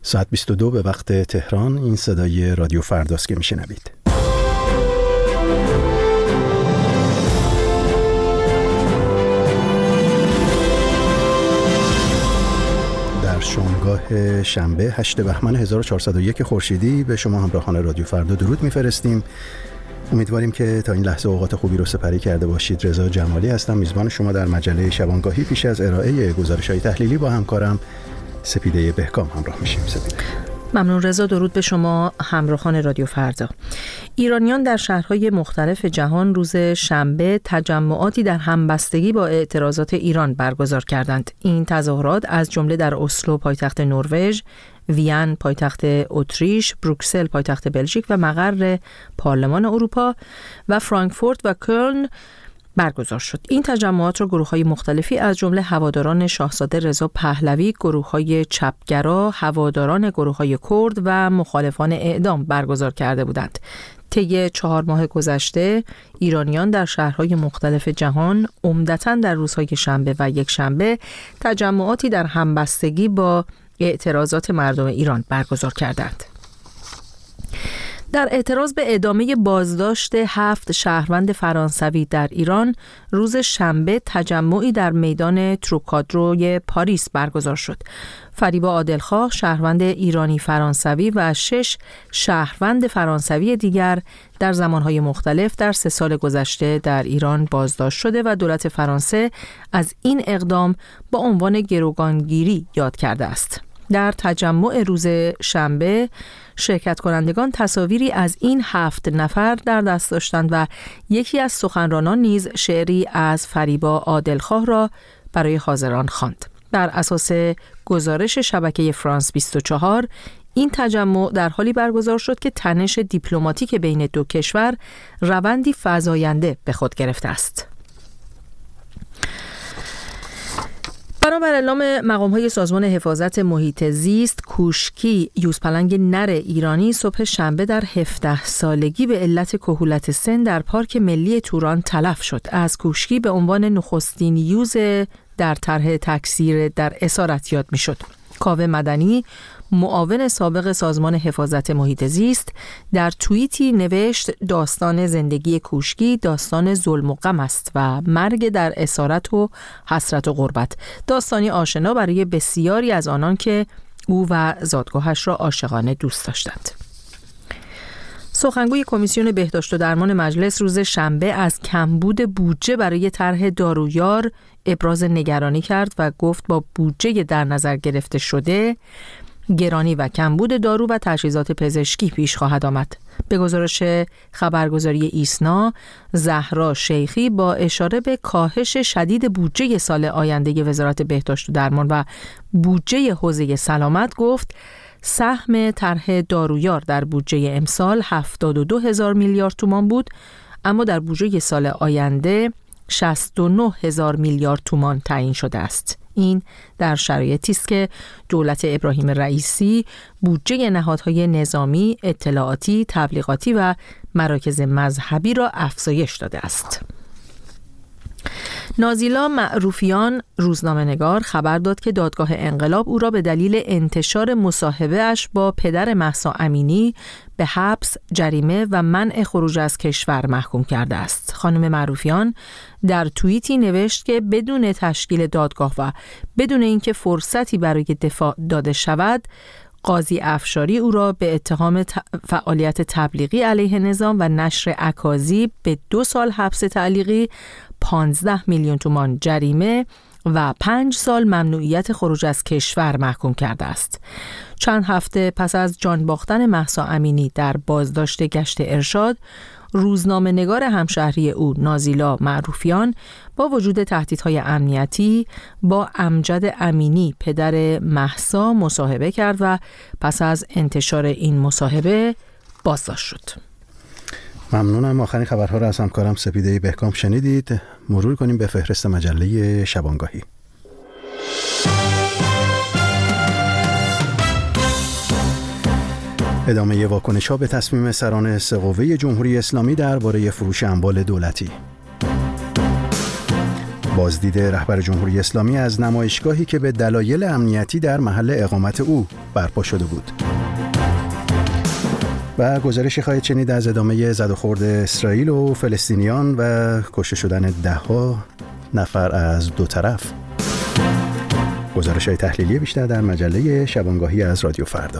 ساعت 22 به وقت تهران. این صدای رادیو فرداست که میشنوید. در شامگاه شنبه 8 بهمن 1401 خورشیدی به شما همراهان رادیو فردا درود میفرستیم. امیدواریم که تا این لحظه اوقات خوبی رو سپری کرده باشید. رضا جمالی هستم، میزبان شما در مجله شبانگاهی. پیش از ارائه گزارش‌های تحلیلی با همکارم سپیده بهکام همراه میشیم. سپیده. ممنون رضا. درود به شما همراهان رادیو فردا. ایرانیان در شهرهای مختلف جهان روز شنبه تجمعاتی در همبستگی با اعتراضات ایران برگزار کردند. این تظاهرات از جمله در اسلو پایتخت نروژ، وین پایتخت اتریش، بروکسل پایتخت بلژیک و مقر پارلمان اروپا و فرانکفورت و کلن برگزار شد. این تجمعات را گروه‌های مختلفی از جمله هواداران شاهزاده رضا پهلوی، گروه‌های چپگرا، هواداران گروه‌های کرد و مخالفان اعدام برگزار کرده بودند. طی 4 ماه گذشته ایرانیان در شهرهای مختلف جهان عمدتاً در روزهای شنبه و یکشنبه تجمعاتی در همبستگی با اعتراضات مردم ایران برگزار کردند. در اعتراض به ادامه بازداشت 7 شهروند فرانسوی در ایران، روز شنبه تجمعی در میدان تروکادروی پاریس برگزار شد. فریبا عادلخواه، شهروند ایرانی فرانسوی و 6 شهروند فرانسوی دیگر در زمانهای مختلف در 3 سال گذشته در ایران بازداشت شده و دولت فرانسه از این اقدام با عنوان گروگانگیری یاد کرده است. در تجمع روز شنبه شرکت کنندگان تصاویری از این 7 نفر در دست داشتند و یکی از سخنرانان نیز شعری از فریبا عادلخواه را برای حاضران خواند. بر اساس گزارش شبکه فرانس 24 این تجمع در حالی برگزار شد که تنش دیپلماتیک بین دو کشور روندی فزاینده به خود گرفته است. بنابر اعلام مقام‌های سازمان حفاظت محیط زیست، کوشکی یوزپلنگ نر ایرانی صبح شنبه در 17 سالگی به علت کهولت سن در پارک ملی توران تلف شد. از کوشکی به عنوان نخستین یوز در طرح تکثیر در اسارت یاد می‌شد. کاوه مدنی، معاون سابق سازمان حفاظت محیط زیست، در توییتی نوشت داستان زندگی کوشکی داستان ظلم و غم است و مرگ در اسارت و حسرت و غربت، داستانی آشنا برای بسیاری از آنان که او و زادگاهش را عاشقانه دوست داشتند. سخنگوی کمیسیون بهداشت و درمان مجلس روز شنبه از کمبود بودجه برای طرح دارویار ابراز نگرانی کرد و گفت با بودجه در نظر گرفته شده گرانی و کمبود دارو و تجهیزات پزشکی پیش خواهد آمد. به گزارش خبرگزاری ایسنا، زهرا شیخی با اشاره به کاهش شدید بودجه سال آینده وزارت بهداشت و درمان و بودجه حوزه سلامت گفت سهم طرح دارویار در بودجه امسال 72,000 میلیارد تومان بود، اما در بودجه سال آینده 69,000 میلیارد تومان تعیین شده است. این در شرایطی است که دولت ابراهیم رئیسی بودجه نهادهای نظامی، اطلاعاتی، تبلیغاتی و مراکز مذهبی را افزایش داده است. نازیلا معروفیان، روزنامه‌نگار، خبر داد که دادگاه انقلاب او را به دلیل انتشار مصاحبه اش با پدر مهسا امینی به حبس، جریمه و منع خروج از کشور محکوم کرده است. خانم معروفیان در توییتی نوشت که بدون تشکیل دادگاه و بدون اینکه فرصتی برای دفاع داده شود، قاضی افشاری او را به اتهام فعالیت تبلیغی علیه نظام و نشر اکاذیب به 2 سال حبس تعلیقی، 15 میلیون تومان جریمه و 5 سال ممنوعیت خروج از کشور محکوم کرده است. چند هفته پس از جان باختن مهسا امینی در بازداشت گشت ارشاد، روزنامه‌نگار همشهری او نازیلا معروفیان با وجود تهدیدهای امنیتی با امجد امینی پدر مهسا مصاحبه کرد و پس از انتشار این مصاحبه بازداشت شد. ممنونم. آخرین خبرها را از همکارم سپیده بهکام شنیدید. مرور کنیم به فهرست مجله شبانگاهی. ادامه واکنش‌ها به تصمیم سران 3 قوه جمهوری اسلامی درباره فروش اموال دولتی. بازدید رهبر جمهوری اسلامی از نمایشگاهی که به دلایل امنیتی در محل اقامت او برپا شده بود. و گزارشی خواهید شنید از ادامه زد و خورد اسرائیل و فلسطینیان و کشته شدن 10 نفر از دو طرف. گزارش‌های تحلیلی بیشتر در مجله شبانگاهی از رادیو فردا.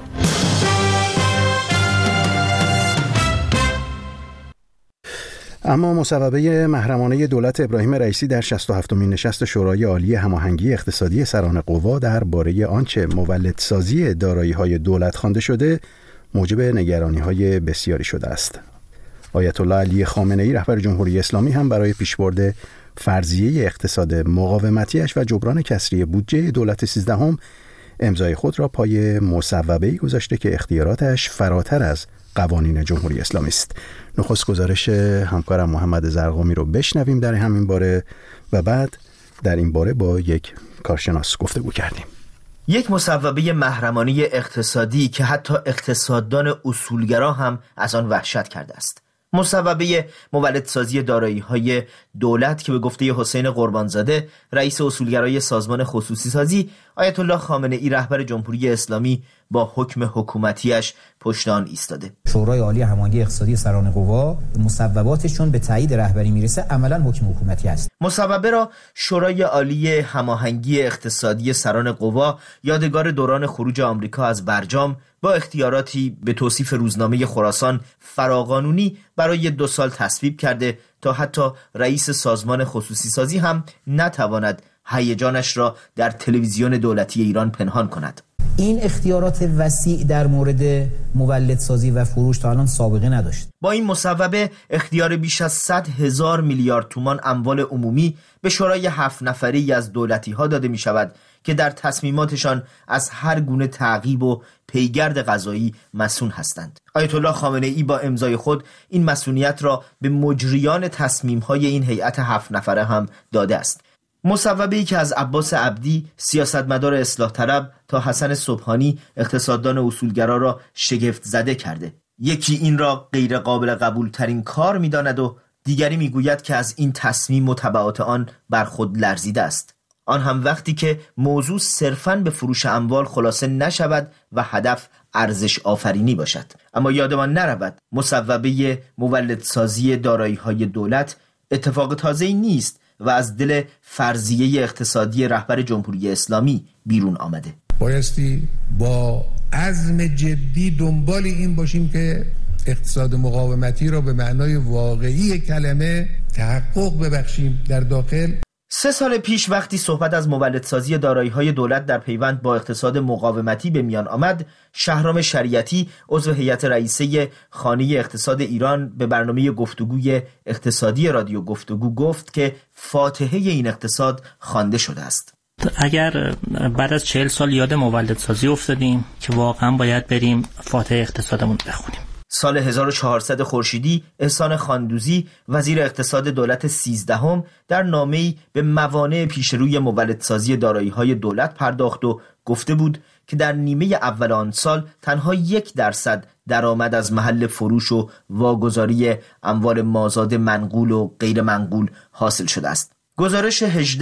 اما مصوبه محرمانه دولت ابراهیم رئیسی در 67مین نشست شورای عالی هماهنگی اقتصادی سران قوا درباره آنچه مولدسازی دارایی‌های دولت خوانده شده موجب نگرانی‌های بسیاری شده است. آیت الله علی خامنه‌ای رهبر جمهوری اسلامی هم برای پیشبرد فرضیه اقتصاد مقاومتیش و جبران کسری بودجه دولت 13 امضای خود را پای مصوبه‌ای گذاشته که اختیاراتش فراتر از قوانین جمهوری اسلامی است. نخست گزارش همکارم محمد زرقامی رو بشنویم در همین باره و بعد در این باره با یک کارشناس گفتگو کردیم. یک مصوبه محرمانه اقتصادی که حتی اقتصاددان اصولگرا هم از آن وحشت کرده است. مصوبه مولدسازی دارایی‌های دولت که به گفته حسین قربانزاده رئیس اصولگرای سازمان خصوصی سازی آیت الله خامنه‌ای رهبر جمهوری اسلامی با حکم حکومتیش پشت آن ایستاده. شورای عالی هماهنگی اقتصادی سران قوا مصوباتشون به تایید رهبری میرسه، عملاً حکم حکومتی است. مصوبه را شورای عالی هماهنگی اقتصادی سران قوا یادگار دوران خروج آمریکا از برجام با اختیاراتی به توصیف روزنامه خراسان فراقانونی برای 2 سال تصویب کرده تا حتی رئیس سازمان خصوصی سازی هم نتواند هیجانش را در تلویزیون دولتی ایران پنهان کند. این اختیارات وسیع در مورد مولدسازی و فروش تا الان سابقه نداشت. با این مصوبه اختیار بیش از 100,000 میلیارد تومان اموال عمومی به شورای 7 نفری از دولتی ها داده می شود که در تصمیماتشان از هر گونه تعقیب و پیگرد قضایی مسئول هستند. آیت الله خامنه‌ای با امضای خود این مسئولیت را به مجریان تصمیم‌های این هیئت 7 نفره هم داده است. مصوبه‌ای که از عباس عبدی سیاستمدار اصلاح طلب تا حسن صبحانی اقتصاددان اصولگرا را شگفت زده کرده. یکی این را غیر قابل قبول ترین کار می‌داند و دیگری می‌گوید که از این تصمیم و تبعات آن بر خود لرزیده است. آن هم وقتی که موضوع صرفاً به فروش اموال خلاصه نشود و هدف ارزش آفرینی باشد. اما یادمان نرود مصوبه مولدسازی دارایی‌های دولت اتفاق تازه‌ای نیست و از دل فرضیه اقتصادی رهبر جمهوری اسلامی بیرون آمده. بایستی با عزم جدی دنبال این باشیم که اقتصاد مقاومتی را به معنای واقعی کلمه تحقق ببخشیم در داخل. 3 سال پیش وقتی صحبت از مولدسازی دارایی‌های دولت در پیوند با اقتصاد مقاومتی به میان آمد، شهرام شریعتی عضو هیئت رئیسه خانه اقتصاد ایران به برنامه گفتگوی اقتصادی رادیو گفتگو گفت که فاتحه این اقتصاد خوانده شده است. اگر بعد از 40 سال یاد مولدسازی افتادیم که واقعا باید بریم فاتحه اقتصادمون بخونیم. سال 1400 خورشیدی احسان خاندوزی وزیر اقتصاد دولت 13 در نامه‌ای به موانع پیشروی مولدسازی دارایی‌های دولت پرداخت و گفته بود که در نیمه اول آن سال تنها 1% درآمد از محل فروش و واگذاری اموال مازاد منقول و غیر منقول حاصل شده است. گزارش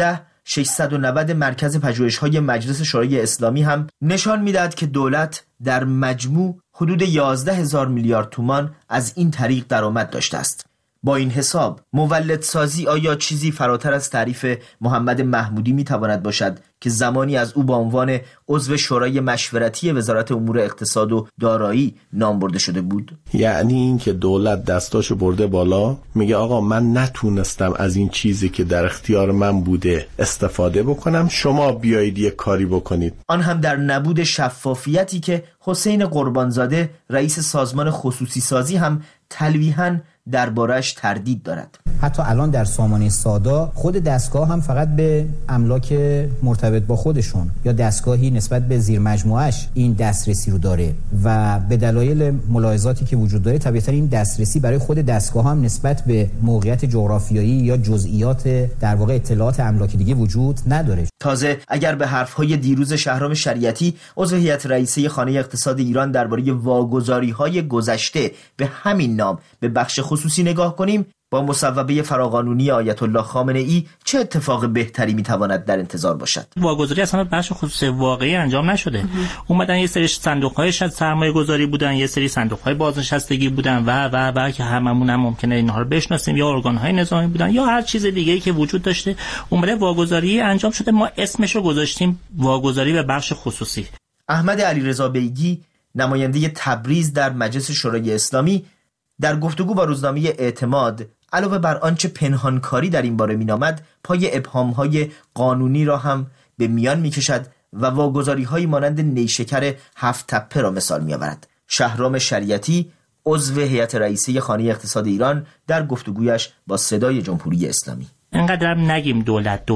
18690 مرکز پژوهش‌های مجلس شورای اسلامی هم نشان می‌دهد که دولت در مجموع حدود 11,000 میلیارد تومان از این طریق درآمد داشته است. با این حساب مولدسازی آیا چیزی فراتر از تعریف محمد محمودی میتواند باشد که زمانی از او به عنوان عضو شورای مشورتی وزارت امور اقتصاد و دارایی نام برده شده بود؟ یعنی این که دولت دستاشو برده بالا، میگه آقا من نتونستم از این چیزی که در اختیار من بوده استفاده بکنم، شما بیایید یک کاری بکنید. آن هم در نبود شفافیتی که حسین قربانزاده رئیس سازمان خصوصی سازی هم تلویحاً دربارش تردید دارد. حتی الان در سامانه سادا خود دستگاه هم فقط به املاک مرتبط با خودشون یا دستگاهی نسبت به زیر مجموعش این دسترسی رو داره و به دلایل ملاحظاتی که وجود داره طبیعتا این دسترسی برای خود دستگاه هم نسبت به موقعیت جغرافیایی یا جزئیات در واقع اطلاعات املاک دیگه وجود نداره. تازه اگر به حرفهای دیروز شهرام شریعتی عضو هیئت رئیسه خانه اقتصاد ایران درباره واگذاری‌های گذشته به همین نام به بخش خصوصی نگاه کنیم، با مصوبه فراقانونی آیت الله خامنه ای چه اتفاق بهتری میتواند در انتظار باشد؟ واگذاری اصلا بخش خصوصی واقعی انجام نشده. اومدن یه سری صندوق‌های سرمایه گذاری بودن، یه سری صندوق‌های بازنشستگی بودن و که هممون هم ممکنه اینها رو بشناسیم، یا ارگان‌های نظامی بودن یا هر چیز دیگه‌ای که وجود داشته. اومده واگذاری انجام شده، ما اسمش رو گذاشتیم واگذاری به بخش خصوصی. احمد علیرضا بیگی، نماینده تبریز در مجلس شورای اسلامی، در گفتگو با روزنامه اعتماد علاوه بر آنچه پنهانکاری در این باره مینامد، پای ابهام‌های قانونی را هم به میان می‌کشد و واگذاری‌هایی مانند نیشکر 7 تپه را مثال می‌آورد. شهرام شریعتی، عضو هیئت رئیسه خانه اقتصاد ایران، در گفتگویش با صدای جمهوری اسلامی: اینقدر نگیم دولت،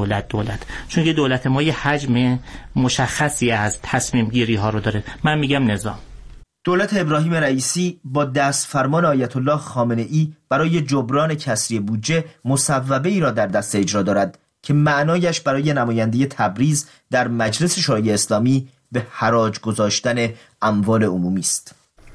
چون که دولت ما یه حجم مشخصی از تصمیم گیری ها رو داره. من میگم نظام. دولت ابراهیم رئیسی با دست فرمان آیت الله خامنه ای برای جبران کسری بودجه مصوبه ای را در دست اجرا دارد که معنایش برای نماینده تبریز در مجلس شورای اسلامی به حراج گذاشتن اموال عمومی است.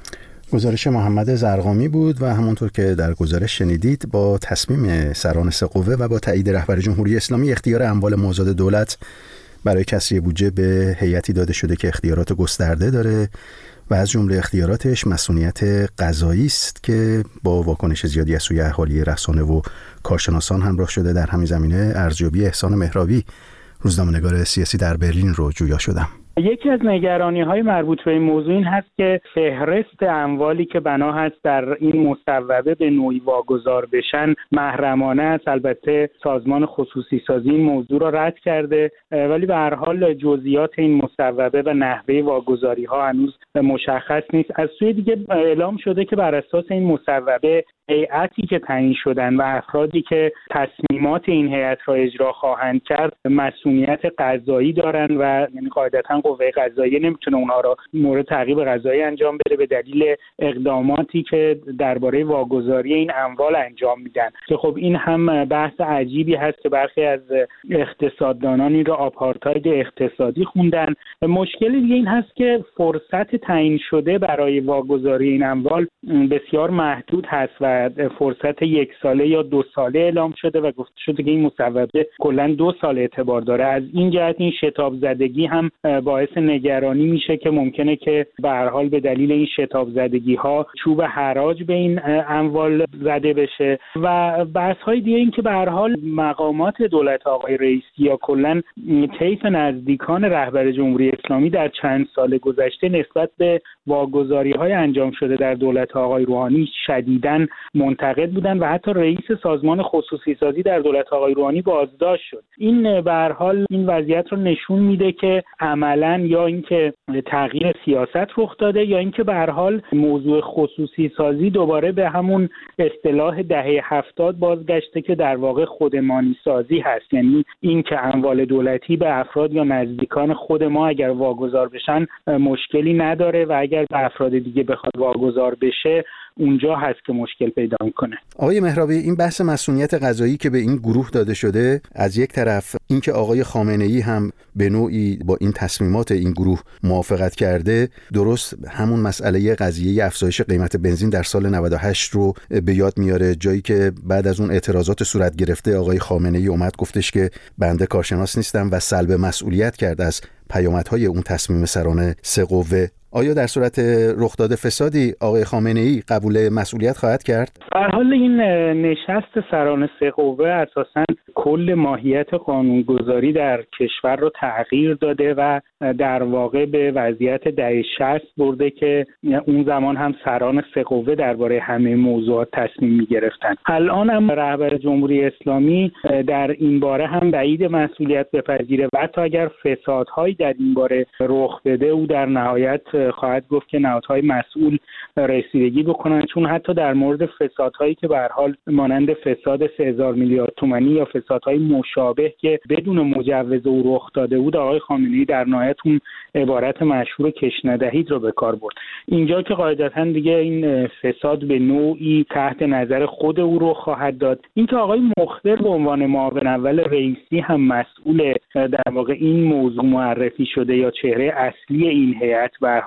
گزارش محمد زرقامی بود و همونطور که در گزارش شنیدید، با تصمیم سران سه قوه و با تایید رهبر جمهوری اسلامی، اختیار اموال مازاد دولت برای کسری بودجه به هیئتی داده شده که اختیارات گسترده داره و از جمله اختیاراتش مسئولیت قضایی است که با واکنش زیادی از سوی اهالی رسانه و کارشناسان همراه شده. در همین زمینه ارزیابی احسان مهرابی، روزنامه‌نگار سیاسی در برلین، رو جویا شدم. یکی از نگرانی‌های مربوط به این موضوع این هست که فهرست اموالی که بنا هست در این مصوبه به نوعی واگذار بشن محرمانه است. البته سازمان خصوصی سازی این موضوع را رد کرده، ولی به هر حال جزئیات این مصوبه و نحوه واگذاری‌ها هنوز مشخص نیست. از سوی دیگه اعلام شده که بر اساس این مصوبه هیئتی که تعیین شدن و افرادی که تصمیمات این هیئت را اجرا خواهند کرد مسئولیت قضایی دارن و یعنی قاعدتاً قوه قضاییه نمیتونه اونها را مورد تعقیب قضایی انجام بده به دلیل اقداماتی که درباره واگذاری این اموال انجام میدن، که خب این هم بحث عجیبی هست که برخی از اقتصاددانان این را آپارتاید اقتصادی خوندن. مشکل دیگه این هست که فرصت تعیین شده برای واگذاری این اموال بسیار محدود هست و فرصت 1 ساله یا 2 ساله اعلام شده و گفته شده که این مصوبه کلاً 2 سال اعتبار داره. از این جهت این شتاب زدگی هم باعث نگرانی میشه که ممکنه که به هر حال به دلیل این شتاب زدگی ها چوب حراج به این اموال زده بشه. و بحث های دیگه این که به هر حال مقامات دولت آقای رئیسی یا کلاً طیف نزدیکان رهبر جمهوری اسلامی در چند سال گذشته نسبت به واگذاری های انجام شده در دولت آقای روحانی شدیداً منتقد بودن و حتی رئیس سازمان خصوصی سازی در دولت آقای روحانی بازداشت شد. این به هر حال این وضعیت رو نشون میده که عملاً یا اینکه تغییر سیاست رخ داده یا اینکه به هر حال موضوع خصوصی سازی دوباره به همون اصطلاح دهه 70 بازگشته که در واقع خودمانی سازی هست، یعنی اینکه اموال دولتی به افراد یا نزدیکان خود ما اگر واگذار بشن مشکلی نداره و اگر به افراد دیگه بخواد واگذار بشه اونجا هست که مشکل پیدا میکنه. آقای مهرابی، این بحث مسئولیت قضایی که به این گروه داده شده، از یک طرف اینکه آقای خامنه ای هم به نوعی با این تصمیمات این گروه موافقت کرده، درست همون مسئله قضیه افزایش قیمت بنزین در سال 98 رو به یاد میاره، جایی که بعد از اون اعتراضات صورت گرفته آقای خامنه ای اومد گفتش که بنده کارشناس نیستم و سلب مسئولیت کرد از پیامدهای اون تصمیم سران سه قوه. آیا در صورت رخ داده فسادی آقای خامنه ای قبول مسئولیت خواهد کرد؟ در حال این نشست سران سه قوه اساساً کل ماهیت قانونگذاری در کشور رو تغییر داده و در واقع به وضعیت دهه 60 برده که اون زمان هم سران سه قوه درباره همه موضوعات تصمیم می‌گرفتن. الان هم رهبر جمهوری اسلامی در این باره هم بعید مسئولیت بپذیره و حتی اگر فسادهایی در این باره رخ بده او در نهایت خواهد گفت که نهادهای مسئول رسیدگی بکنن، چون حتی در مورد فسادهایی که به هر حال مانند فساد 3000 میلیارد تومانی یا فسادهای مشابه که بدون مجوز او رخ داده بود، آقای خامنه‌ای در نهایت اون عبارت مشهور کش ندهید رو به کار برد. اینجا که قاعدتاً دیگه این فساد به نوعی تحت نظر خود او رو خواهد داد. اینکه آقای مخبر به عنوان معاون اول رئیسی هم مسئول در واقع این موضوع معرفی شده یا چهره اصلی این هیئت به هر حال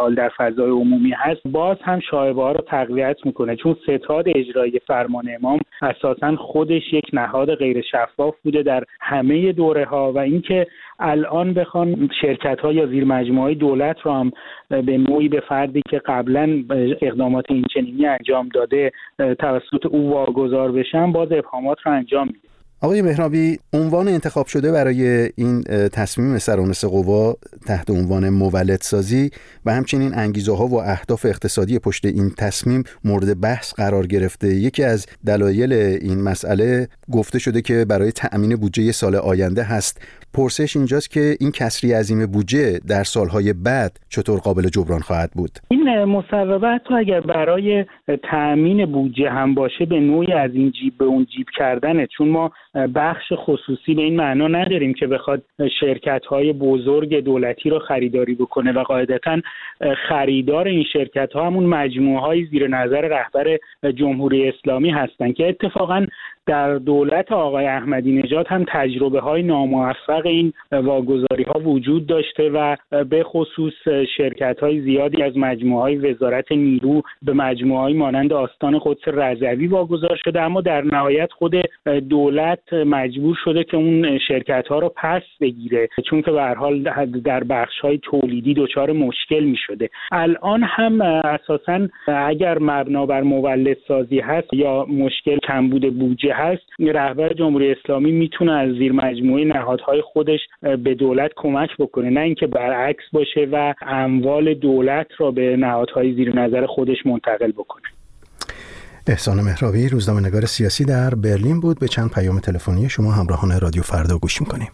حال در فضای عمومی هست باز هم شایبه‌ها رو تقویت میکنه، چون ستاد اجرایی فرمان امام اساساً خودش یک نهاد غیر شفاف بوده در همه دوره‌ها و اینکه الان بخوان شرکت‌ها یا زیرمجموعه‌های دولت رو هم به نوعی به فردی که قبلا اقدامات اینچنینی انجام داده توسط او واگذار بشن باز ابهامات رو انجام میده. آقای مهرابی، عنوان انتخاب شده برای این تصمیم سرانس قوا تحت عنوان مولدسازی و همچنین انگیزه‌ها و اهداف اقتصادی پشت این تصمیم مورد بحث قرار گرفته. یکی از دلایل این مسئله گفته شده که برای تأمین بودجه سال آینده هست. پرسش اینجاست که این کسری عظیم بودجه در سالهای بعد چطور قابل جبران خواهد بود؟ این مصوبه حتی اگر برای تأمین بودجه هم باشه به نوعی از این جیب به اون جیب کردنه، چون ما بخش خصوصی به این معنا نداریم که بخواد شرکت‌های بزرگ دولتی رو خریداری بکنه و قاعدتاً خریدار این شرکت‌ها همون مجموعه‌های زیر نظر رهبر جمهوری اسلامی هستن که اتفاقاً در دولت آقای احمدی نژاد هم تجربه‌های ناموفق این واگذاری‌ها وجود داشته و به خصوص شرکت‌های زیادی از مجموعه‌های وزارت نیرو به مجموعه‌های مانند آستان قدس رضوی واگذار شده، اما در نهایت خود دولت مجبور شده که اون شرکت‌ها رو پس بگیره، چون که به هر حال در بخش‌های تولیدی دچار مشکل می‌شده. الان هم اساساً اگر مبنا بر مولدسازی هست یا مشکل کمبود بودجه هست، رهبر جمهوری اسلامی میتونه از زیر مجموعه نهادهای خودش به دولت کمک بکنه، نه اینکه برعکس باشه و اموال دولت را به نهادهای زیر نظر خودش منتقل بکنه. احسان مهرابی، روزنامه‌نگار سیاسی در برلین بود. به چند پیام تلفنی شما همراهان رادیو فردا گوش می‌کنیم.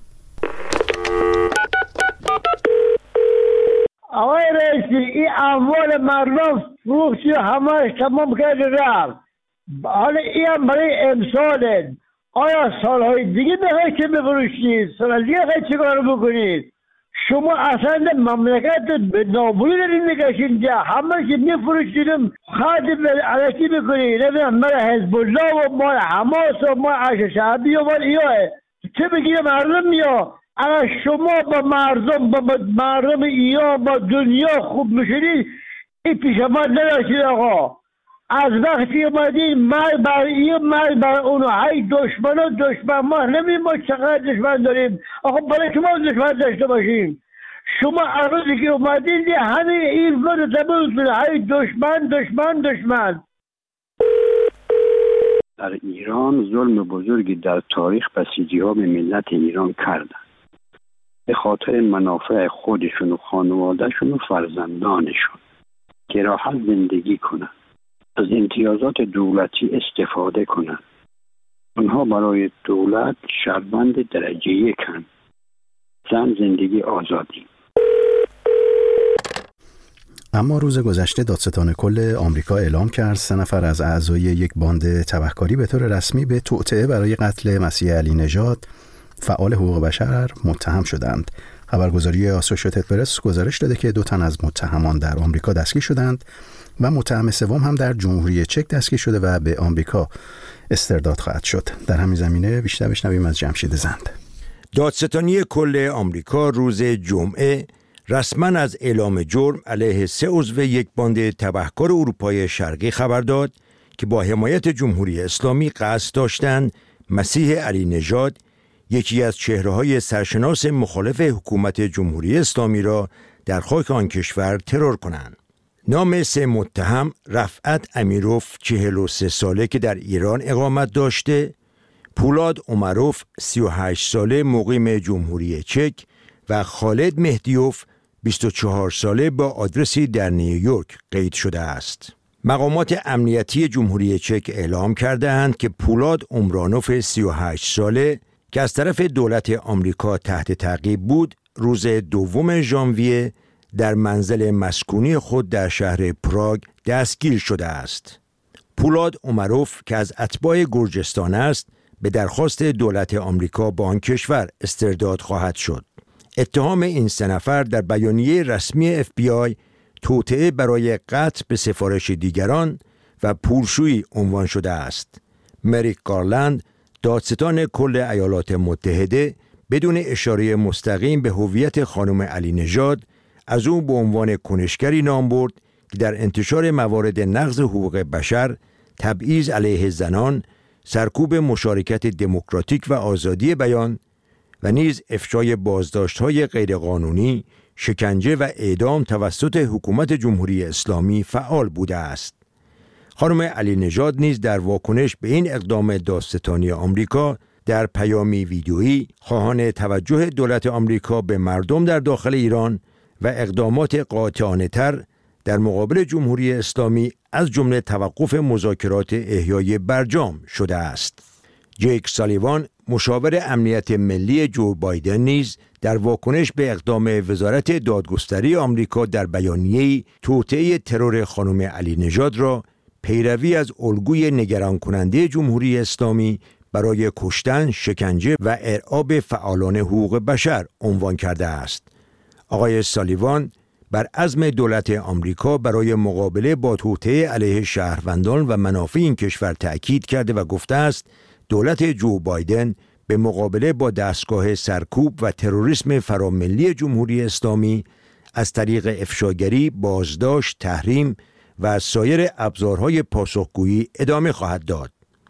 آقای رئیسی، این اموال مردم فروختی و همه‌اش تمام کرده رفت. حالا این هم برای امسال. آیا سالهای دیگه بخواهید که بفروشید؟ سال دیگه خواهید چه کار بکنید؟ شما اصلا مملکت به نابودی دارید میکشید، همه که میفروشیدم خاطب علکی بکنید، نمیدونم مال حزب الله و مال حماس و مال عرش شعبی و مال ایاه چه بگیره مردم یا اگر شما با مردم ایران با دنیا خوب میشدید این پیشمات نداشتید. آقا از وقتی اومدین مرگ بر این مرگ بر اونو، های دشمن ما نمیم ما چقدر دشمن داریم. آقا برای شما دشمن داشته باشیم؟ شما عرضی که اومدین همین این رو تبود های دشمن. در ایران ظلم بزرگی در تاریخ بسیجی ها به ملت ایران کردن به خاطر منافع خودشون و خانوادهشون و فرزندانشون که راحت زندگی کنن، از امتیازات دولتی استفاده کنن. اونها برای دولت شهروند درجه یکن، زن زندگی آزادی. اما روز گذشته دادستان کل آمریکا اعلام کرد 3 نفر از اعضای یک باند تبهکاری به طور رسمی به توطئه برای قتل مسیح علی نژاد فعال حقوق بشر متهم شدند. خبرگزاری آسوشیتد پرس گزارش داده که 2 تن از متهمان در آمریکا دستگیر شدند و متهم سوم هم در جمهوری چک دستگیر شده و به آمریکا استرداد خواهد شد. در همین زمینه بیشتر بشنویم از جمشید زند. دادستانی کل آمریکا روز جمعه رسما از اعلام جرم علیه 3 عضو یک باند تبهکار اروپای شرقی خبر داد که با حمایت جمهوری اسلامی قصد داشتند مسیح علی نژاد، یکی از چهره‌های سرشناس مخالف حکومت جمهوری اسلامی را در خاک آن کشور ترور کنند. نام 3 متهم رفعت امیروف 43 ساله که در ایران اقامت داشته، پولاد عمروف 38 ساله مقیم جمهوری چک و خالد مهدیوف 24 ساله با آدرسی در نیویورک قید شده است. مقامات امنیتی جمهوری چک اعلام کرده‌اند که پولاد عمرانوف 38 ساله که از طرف دولت آمریکا تحت تعقیب بود، روز 2 ژانویه در منزل مسکونی خود در شهر پراگ دستگیر شده است. پولاد عمروف که از اتباع گرجستان است، به درخواست دولت آمریکا با آن کشور استرداد خواهد شد. اتهام این 3 نفر در بیانیه رسمی FBI توطئه برای قتل به سفارش دیگران و پولشویی عنوان شده است. مریک گارلند، دادستان کل ایالات متحده، بدون اشاره مستقیم به هویت خانم علی نژاد از او به عنوان کنشگری نام برد که در انتشار موارد نقض حقوق بشر، تبعیض علیه زنان، سرکوب مشارکت دموکراتیک و آزادی بیان و نیز افشای بازداشت‌های غیرقانونی، شکنجه و اعدام توسط حکومت جمهوری اسلامی فعال بوده است. خانم علی نژاد نیز در واکنش به این اقدام دادستانی آمریکا در پیامی ویدیویی خواهان توجه دولت آمریکا به مردم در داخل ایران و اقدامات قاطعانه‌تر در مقابل جمهوری اسلامی از جمله توقف مذاکرات احیای برجام شده است. جیک سالیوان، مشاور امنیت ملی جو بایدن نیز در واکنش به اقدام وزارت دادگستری آمریکا در بیانیه‌ای توطئه ترور خانم علی نژاد را پیروی از الگوی نگران کننده جمهوری اسلامی برای کشتن، شکنجه و ارعاب فعالان حقوق بشر عنوان کرده است. آقای سالیوان بر عزم دولت آمریکا برای مقابله با توطئه علیه شهروندان و منافع این کشور تأکید کرده و گفته است دولت جو بایدن به مقابله با دستگاه سرکوب و تروریسم فراملی جمهوری اسلامی از طریق افشاگری، بازداشت، تحریم و سایر ابزارهای پاسخگویی ادامه خواهد داد.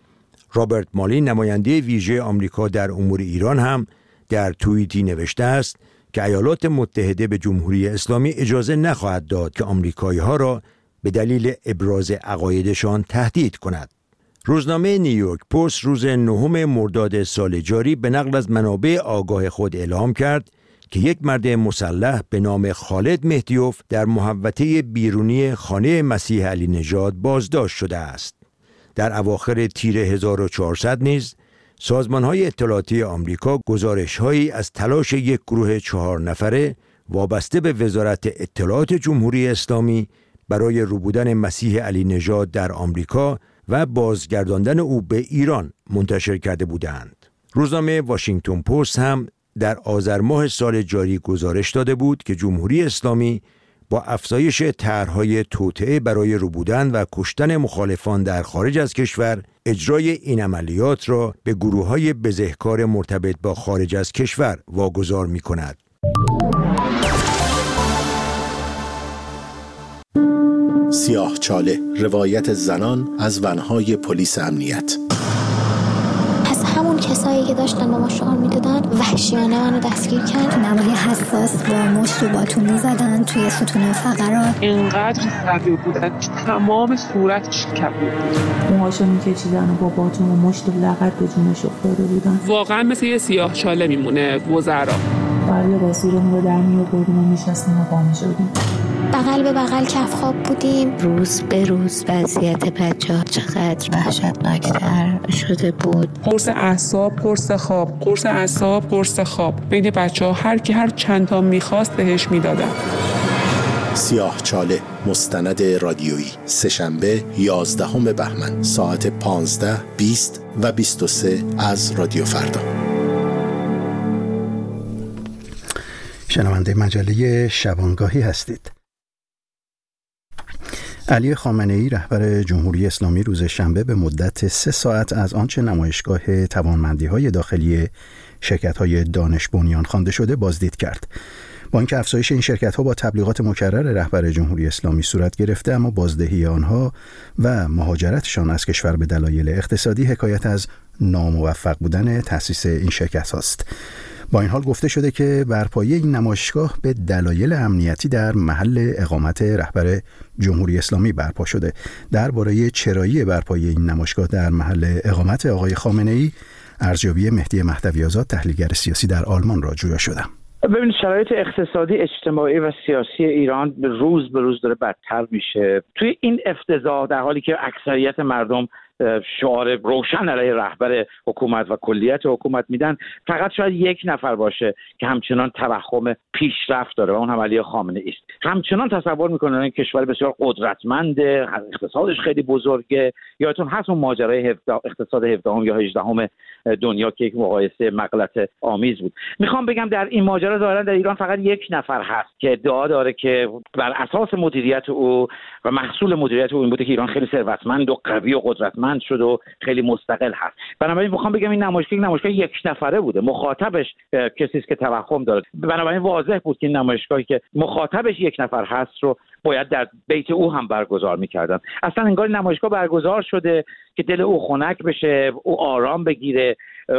رابرت مالی، نماینده ویژه آمریکا در امور ایران، هم در توییتی نوشته است که ایالات متحده به جمهوری اسلامی اجازه نخواهد داد که آمریکایی‌ها را به دلیل ابراز عقایدشان تهدید کند. روزنامه نیویورک پست روز 9 مرداد سال جاری به نقل از منابع آگاه خود اعلام کرد که یک مرد مسلح به نام خالد مهدیوف در محوطه بیرونی خانه مسیح علی نژاد بازداشت شده است. در اواخر تیر 1400 نیز سازمان‌های اطلاعاتی آمریکا گزارش‌هایی از تلاش یک گروه 4 نفره وابسته به وزارت اطلاعات جمهوری اسلامی برای ربودن مسیح علی نژاد در آمریکا و بازگرداندن او به ایران منتشر کرده بودند. روزنامه واشنگتن پست هم در آذر ماه سال جاری گزارش داده بود که جمهوری اسلامی با افزایش طرح‌های توطئه برای ربودن و کشتن مخالفان در خارج از کشور، اجرای این عملیات را به گروه‌های بزهکار مرتبط با خارج از کشور واگذار می‌کند. سیاهچاله، روایت زنان از ونهای پلیس امنیت. همون کسایی که داشتن با ما شعار میدادن وحشیانه منو دستگیر کرد. نوای حساس با مشت و باتون میزدن توی ستون فقرات. اینقدر سریع بودن تمام صورتش کبود بود. موهاشو میکشیدن و با باتون و مشت و لغت به جونش افتاده بودن. واقعا مثل یه سیاهچاله میمونه وزرا. بعد لباسیرمون رو در میآوردیم و میشستیم و پا میشدیم. بغل به بغل کف خواب بودیم. روز به روز وضعیت بچه‌ها چقدر وحشتناکتر شده بود. قرص اعصاب، قرص خواب، قرص اعصاب، قرص خواب. بین بچه‌ها هر کی هر چند تا می‌خواست بهش میدادن. سیاهچاله، مستند رادیویی، سه‌شنبه 11 بهمن ساعت 15، 20 و 23 از رادیو فردا. شنونده مجله شبانگاهی هستید. علی خامنه‌ای، رهبر جمهوری اسلامی، روز شنبه به مدت 3 ساعت از آنچه نمایشگاه توانمندی‌های داخلی شرکت‌های دانش بنیان خوانده شده بازدید کرد. با اینکه افزایش این شرکت‌ها با تبلیغات مکرر رهبر جمهوری اسلامی صورت گرفته، اما بازدهی آنها و مهاجرتشان از کشور به دلایل اقتصادی حکایت از ناموفق بودن تأسیس این شرکت‌هاست. با این حال گفته شده که برپایی این نمایشگاه به دلایل امنیتی در محل اقامت رهبر جمهوری اسلامی برپا شده. درباره چرایی برپایی این نمایشگاه در محل اقامت آقای خامنه‌ای، ارزیابی مهدی مهدوی آزاد، تحلیلگر سیاسی در آلمان، را جویا شدم. ببینید، شرایط اقتصادی، اجتماعی و سیاسی ایران روز به روز داره بدتر میشه. توی این افتضاح، در حالی که اکثریت مردم شعار روشن علیه رهبر حکومت و کلیت حکومت میدن، فقط شاید یک نفر باشه که همچنان توهم پیشرفت داره و اون هم علی خامنه‌ای است. همچنان تصور میکنه این کشور بسیار قدرتمنده، اقتصادش خیلی بزرگه. یادتون هست اون ماجرای اقتصاد 17 یا 18 دنیا که یک مقایسه مغلط آمیز بود. میخوام بگم در این ماجرا ظاهرا در ایران فقط یک نفر هست که ادعا داره که بر اساس مدیریت او و محصول مدیریت او این بوده که ایران خیلی ثروتمند و قوی و قدرتمند قدرتمند شد و خیلی مستقل هست. بنابراین میخوام بگم این نمایشگاه یک نفره بوده، مخاطبش کسی است که توهم داره. بنابراین واضح بود که این نمایشگاهی که مخاطبش یک نفر هست رو باید در بیت او هم برگزار می‌کردن. اصلا انگار نمایشگاه برگزار شده که دل او خنک بشه، او آرام بگیره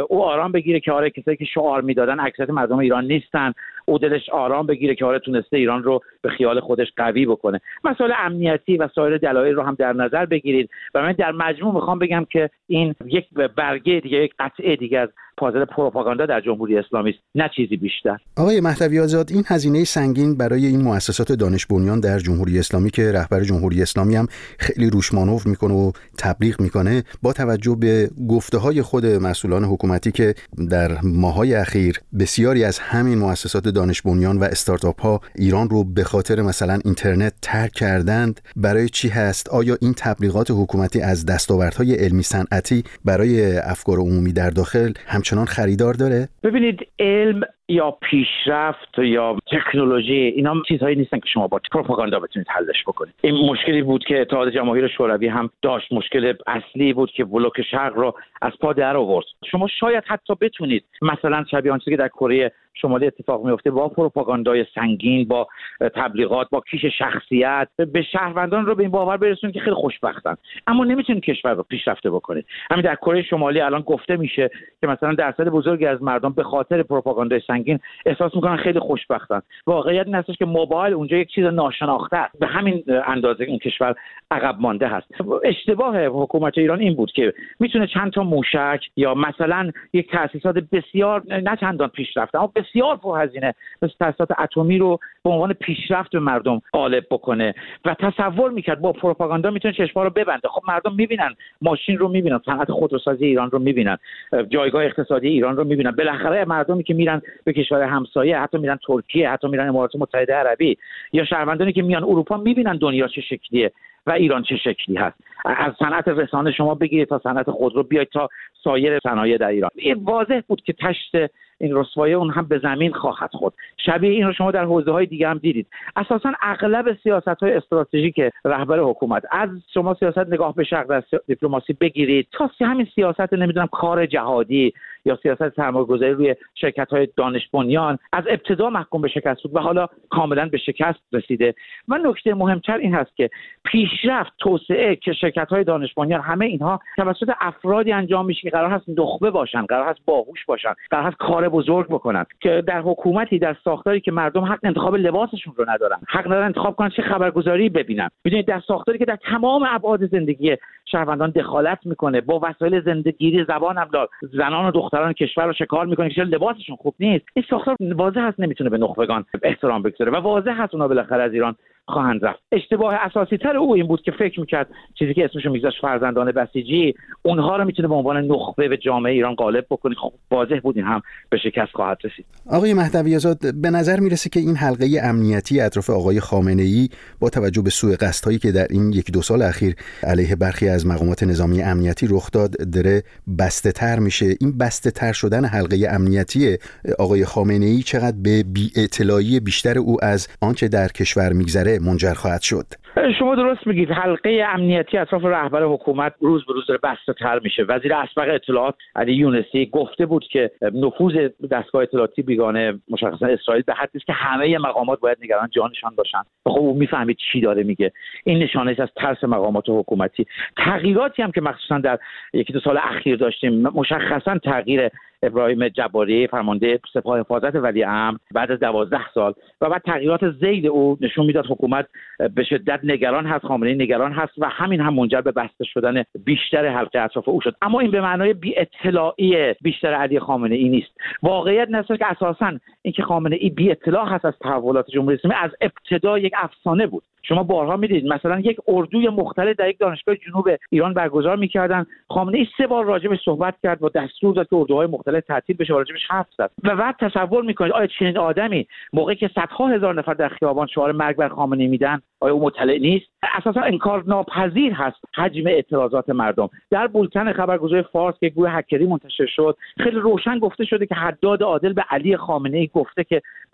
که آره کسایی که شعار میدادن اکثریت مردم ایران نیستن، او دلش آرام بگیره که آره تونسته ایران رو به خیال خودش قوی بکنه. مسائل امنیتی و سایر دلایل رو هم در نظر بگیرید. و من در مجموع میخوام بگم که این یک برگه دیگه، یک قطعه دیگه از پازل پروپاگاندا در جمهوری اسلامی است، نه چیزی بیشتر. آقای مهدوی آزاد، این هزینه سنگین برای این مؤسسات دانش بنیان در جمهوری اسلامی که رهبر جمهوری اسلامی هم خیلی روش مانور میکنه و تبلیغ میکنه، با توجه به گفته‌های خود مسئولان حکومتی که در ماه‌های اخیر بسیاری از همین مؤسسات دانش بنیان و استارتاپ ها ایران رو به خاطر مثلا اینترنت ترک کردند، برای چی هست؟ آیا این تبلیغات حکومتی از دستاوردهای علمی صنعتی برای افکار عمومی در داخل همچنان خریدار داره؟ ببینید، علم یا پیشرفت یا تکنولوژی اینا چیزهایی نیستن که شما با پروپاگاندا بتونید حلش بکنید. این مشکلی بود که اتحاد جماهیر شوروی هم داشت، مشکل اصلی بود که بلوک شرق رو از پا در آورد. شما شاید حتی بتونید مثلا شبیه آنچه که در کره شمالی اتفاق میفته با پروپاگاندای سنگین، با تبلیغات، با کیش شخصیت به شهروندان رو به این باور برسونید که خیلی خوشبختن، اما نمیتونید کشور رو پیشرفته بکنید. همین در کره شمالی الان گفته میشه که مثلا درصد بزرگی از مردم به خاطر پروپاگاندای سنگین احساس میکنن خیلی خوشبختن. واقعیت این هستش که موبایل اونجا یک چیز ناشناخته است، به همین اندازه این کشور عقب مانده هست. اشتباه حکومت ایران این بود که میتونه چند تا موشک یا مثلا یک تأسیسات بسیار نه چندان پیشرفته اما بسیار پرهزینه مثل تأسیسات اتمی رو به عنوان پیشرفت به مردم غالب بکنه و تصور میکرد با پروپاگاندا میتونه چشم‌ها رو ببنده. خب مردم میبینن، ماشین رو میبینن، صنعت خودروسازی ایران رو میبینن، جایگاه اقتصادی ایران رو میبینن. بالاخره مردمی که میرن به کشور همسایه، حتی میرن ترکیه، حتی میرن امارات متحده عربی، یا شهروندانی که میان اروپا، میبینن دنیا چه شکلیه و ایران چه شکلی هست. از صنعت رسانه شما بگیرید تا صنعت خودرو، بیاید تا سایر صنایع در ایران. این واضح بود که تشت این رسوایی اون هم به زمین خواهد خورد. شبیه این رو شما در حوزه‌های دیگه هم دیدید. اساساً اغلب سیاست‌های استراتژیک رهبر حکومت، از شما سیاست نگاه به شرق در دیپلماسی بگیرید تا همین سیاست نمیدونم کار جهادی یا سیاست سرمایه‌گذاری روی شرکت‌های دانش بنیان، از ابتدا محکوم به شکست بود و حالا کاملاً به شکست رسیده. و نکته مهمتر این هست که پیشرفت، توسعه که شرکت‌های دانش بنیان، همه اینها توسط افرادی انجام میشه که قرار هست نخبه باشن، قرار هست باهوش باشن، قرار هست کار بزرگ بکنن، که در حکومتی، در ساختاری که مردم حق انتخاب لباسشون رو ندارن، حق ندارن انتخاب کنن چه خبرگزاری ببینن. میدونید در ساختاری که در تمام ابعاد زندگی شهروندان دخالت میکنه، با وسایل زندگی زبان املال زنان و دختران کشور رو شکار میکنه که لباسشون خوب نیست، این ساختار واضح هست نمیتونه به نخبگان احترام بگذاره و واضح هست اونا بالاخره از ایران خواهند رفت. اشتباه اساسی تر او این بود که فکر میکرد چیزی که اسمشو میگذاشت فرزندان بسیجی، اونها رو میتونه به عنوان نخبه به جامعه ایران غالب بکنه. خب واضح بود این هم به شکست خواهد رسید. آقای مهدوی آزاد، به نظر میرسه که این حلقه امنیتی اطراف آقای خامنه‌ای با توجه به سوء قصدهایی که در این 1-2 سال اخیر علیه برخی از مقامات نظامی امنیتی رخ داد داره بسته‌تر میشه. این بسته‌تر شدن حلقه امنیتی آقای خامنه‌ای چقدر به بی‌اطلاعی بیشتر او از آنچه در کشور میگذره منجر خواهد شد؟ شما درست میگید، حلقه امنیتی اطراف رهبر حکومت روز به روز داره بسته‌تر میشه. وزیر اسبق اطلاعات علی یونسی گفته بود که نفوذ دستگاه اطلاعاتی بیگانه مشخصا اسرائیل به حدی است که همه مقامات باید نگران جانشان باشن. خب او میفهمید چی داره میگه. این نشانه است از ترس مقامات حکومتی. تغییراتی هم که مخصوصا در 1-2 سال اخیر داشتیم، مشخصا تغییر ابراهیم جباری فرمانده سپاه حفاظت ولیعهد بعد از 12 سال و بعد تغییرات ذیل او نشون میداد حکومت به شدت نگران هست، خامنه‌ای نگران هست و همین هم منجر به بسته شدن بیشتر حلقه اطراف او شد. اما این به معنای بی اطلاعی بیشتر علی خامنه‌ای نیست. واقعیت نشه که اساساً اینکه خامنه‌ای بی اطلاع هست از تحولات جمهوری اسلامی از ابتدا یک افسانه بود. شما بارها میدید مثلا یک اردوی مختلط در یک دانشگاه جنوب ایران برگزار میکردن، خامنه‌ای 3 بار راجبش صحبت کرد و دستور داد که اردوهای مختلط تعطیل بشه و راجبش حرف زد. و بعد تصور میکنید آیا چنین آدمی موقعی که صدها هزار نفر در خیابان شعار مرگ بر خامنه‌ای میدن آیا او مطلع نیست؟ اساسا انکار ناپذیر هست حجم اعتراضات مردم. در بولتن خبرگزاری فارس که گروه هکری منتشر شد، خیلی روشن گفته شده که حداد عادل به علی خامنه‌ای گفته که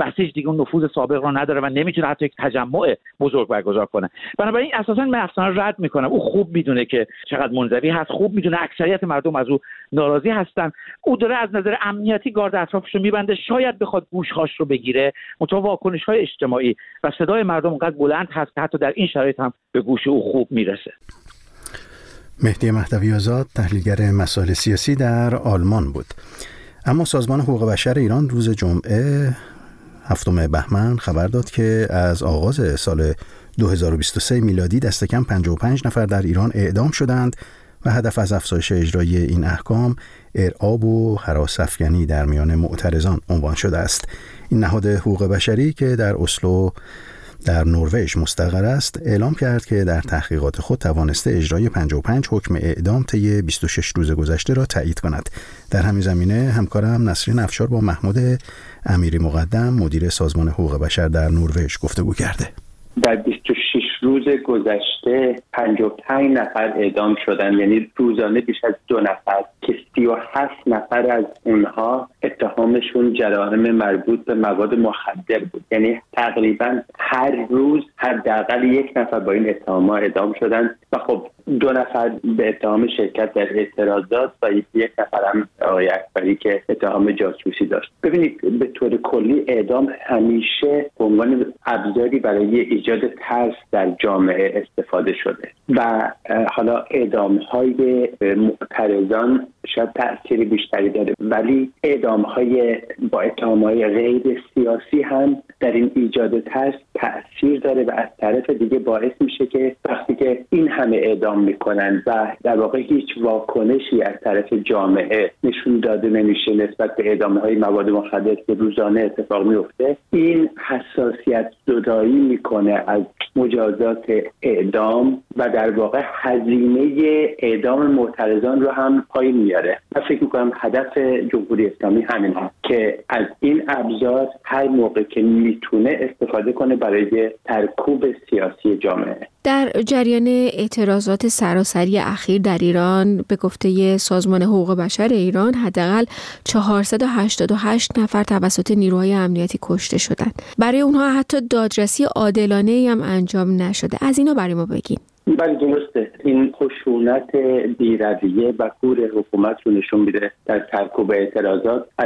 بسیج دیگه اون نفوذ سابق رو نداره و نمیتونه حتی یک تجمع بزرگ برگزار کنه. بنابراین اساسا من اصلا رد میکنم. او خوب میدونه که چقدر منزوی هست، خوب میدونه اکثریت مردم از او ناراضی هستن. او داره از نظر امنیتی گارد اطرافش رو میبنده، شاید بخواد گوش‌هاش رو بگیره. منتها واکنش‌های اجتماعی و صدای مردم اونقدر بلند هست که حتی در این شرایط هم به گوش او خوب میرسه. مهدی مهدوی آزاد، تحلیلگر مسائل سیاسی در آلمان بود. اما سازمان حقوق بشر ایران روز جمعه 7 بهمن خبر داد که از آغاز سال 2023 میلادی دست کم 55 نفر در ایران اعدام شدند و هدف از افزایش اجرای این احکام ارعاب و هراس‌افکنی در میان معترضان عنوان شده است. این نهاد حقوق بشری که در اسلو در نروژ مستقر است اعلام کرد که در تحقیقات خود توانسته اجرای 55 حکم اعدام طی 26 روز گذشته را تایید کند. در همین زمینه همکارم نسرین افشار با محمود امیری مقدم مدیر سازمان حقوق بشر در نروژ گفتگو کرده. در 26 روز گذشته 55 نفر اعدام شدن، یعنی روزانه بیش از 2 نفر که 37 نفر از اونها اتهامشون جرایم مربوط به مواد مخدر بود. یعنی تقریبا هر روز حداقل 1 نفر با این اتهام‌ها اعدام شدن و خب 2 نفر به اتهام شرکت در اعتراضات و 1 نفر هم آقای اکبری که اتهام جاسوسی داشت. ببینید به طور کلی اعدام همیشه به عنوان ابزاری برای ایجاد ترس در جامعه استفاده شده و حالا اعدام‌های معترضان شاید تأثیر بیشتری داره، ولی اعدام‌های با اتهام‌های غیر سیاسی هم در این ایجاد ترس تأثیر داره و از طرف دیگه باعث میشه که وقتی که این همه اعدام میکنن و در واقع هیچ واکنشی از طرف جامعه نشون داده نمیشه نسبت به اعدام‌های مواد مخدر که روزانه اتفاق میفته، این حساسیت زدایی میکنه از مجازات اعدام و در واقع هزینه اعدام معترضان رو هم پایین میاره. من فکر میکنم هدف جمهوری اسلامی همین هست که از این ابزار هر موقع که میتونه استفاده کنه برای ترکوب سیاسی جامعه. در جریان اعتراضات سراسری اخیر در ایران به گفته سازمان حقوق بشر ایران حداقل 488 نفر توسط نیروهای امنیتی کشته شدند. برای اونها حتی دادرسی عادلانه‌ای هم انجام نشده. از اینا برای ما بگین. بله درسته. این خشونت بی‌رویه و کور حکومت رو نشون میده در ترکوب اعتراضات. از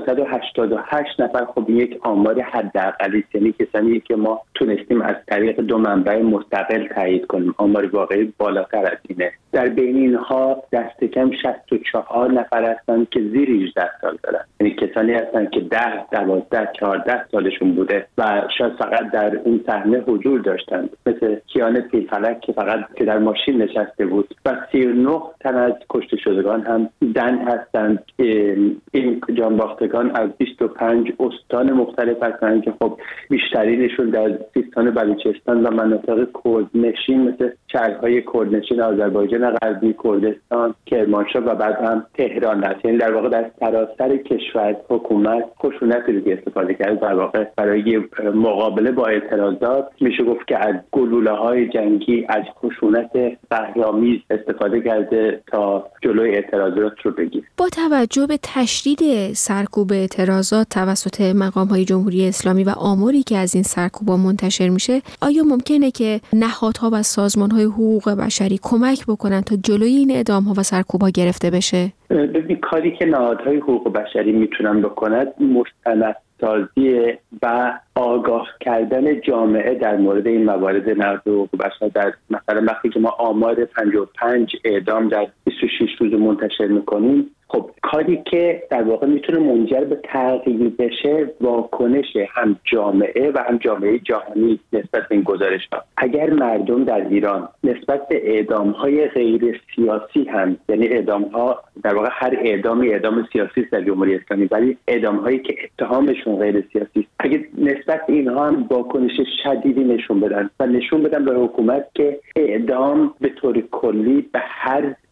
488 نفر خب یک آمار حداقلی، یعنی کسانی که ما تونستیم از طریق 2 منبع مستقل تایید کنیم. آمار واقعی بالاتر از اینه. در بین اینها دست کم 64 نفر هستن که زیر 18 سال دارن، یعنی کسانی هستن که 10 12 14 سالشون بوده و شاید فقط در اون صحنه حضور داشتن، مثل کیان پیرفلک که فقط در ماشین نشسته بود و 39 تن از کشته شدگان هم زن هستند. این جانباختگان از 25 استان مختلف هستند که خب بیشترینشون در سیستان بلوچستان و مناطق کردنشین مثل شهرهای کردنشین آذربایجان غربی، کردستان، کرمانشاه و بعد هم تهران هست. یعنی در واقع در سراسر کشور حکومت خشونت رو استفاده کرد در واقع برای مقابله با اعتراضات. میشه گفت که از گلوله‌های جنگی، از خشونت بهرآمیز استفاده کرده تا جلوی اعتراضات رو بگیره. با توجه به تشدید سرکوب اعتراضات توسط مقام‌های جمهوری اسلامی و آماری که از این سرکوب‌ها منتشر میشه، آیا ممکنه که نهادها و سازمان‌های حقوق بشری کمک بکنن تا جلوی این اعدام‌ها و سرکوب‌ها گرفته بشه؟ ببین کاری که نهادهای حقوق بشری میتونن بکنن مستندسازی و آگاه کردن جامعه در مورد این موارد نقض حقوق بشر. در مثلا وقتی که ما آمار 55 اعدام در 26 روز منتشر میکنیم، خب کاری که در واقع میتونه منجر به تغییر بشه واکنش هم جامعه و هم جامعه جهانی نسبت به این گزارش‌ها. اگر مردم در ایران نسبت به اعدام‌های غیر سیاسی هم، یعنی اعدام‌ها در واقع هر اعدام سیاسی در جمهوری اسلامی، ولی اعدام‌هایی که اتهامشون غیر سیاسی، اگر نسبت به اینها هم واکنش شدیدی نشون بدن و نشون بدن به حکومت که اعدام به طور کلی به هر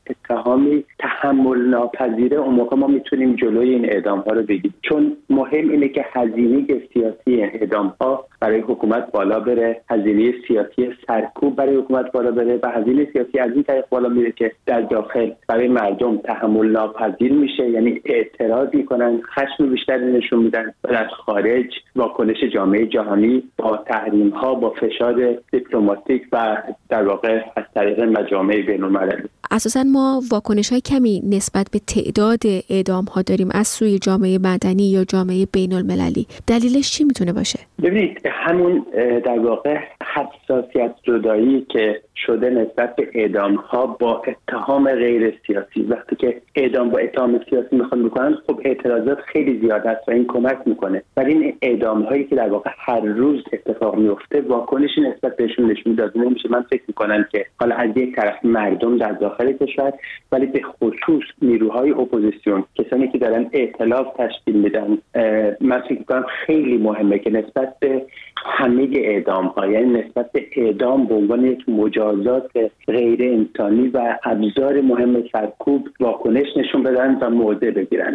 اتهامی تحمل ناپذیره، اون موقع ما میتونیم جلوی این اعدام ها رو بگیریم. چون مهم اینه که هزینه سیاسی اعدام ها برای حکومت بالا بره، هزینه سیاسی سرکوب برای حکومت بالا بره و هزینه سیاسی از این طریق بالا میره که در داخل برای مردم تحمل ناپذیر میشه، یعنی اعتراض میکنن، خشم بیشتری نشون میدن و در خارج واکنش جامعه جهانی با تحریم ها، با فشار دیپلماتیک و در واقع از طریق مجامع بین‌المللی. اساساً ما واکنش‌های کمی نسبت به تعداد اعدام‌ها داریم از سوی جامعه مدنی یا جامعه بین‌المللی. دلیلش چی میتونه باشه؟ ببینید همون در واقع حساسیت زدایی که شده نسبت به اعدام‌ها با اتهام غیر سیاسی. وقتی که اعدام با اتهام سیاسی میخوان بکنن، خب اعتراضات خیلی زیاد است و این کمک میکنه. ولی این اعدام‌هایی که در واقع هر روز اتفاق میفته، واکنشی نسبت بهشون نشون داده نمیشه. من فکر میکنم که حالا از یک طرف مردم در داخل کشور، ولی به خصوص نیروهای اپوزیسیون، کسانی که دارن ائتلاف تشکیل میدن، من فکر میکنم خیلی مهمه که نسبت به همه اعدام‌ها، یعنی نسبت به اعدام به عنوان یک مجازات غیر انسانی و ابزار مهم سرکوب واکنش نشون بدن و موضع بگیرند.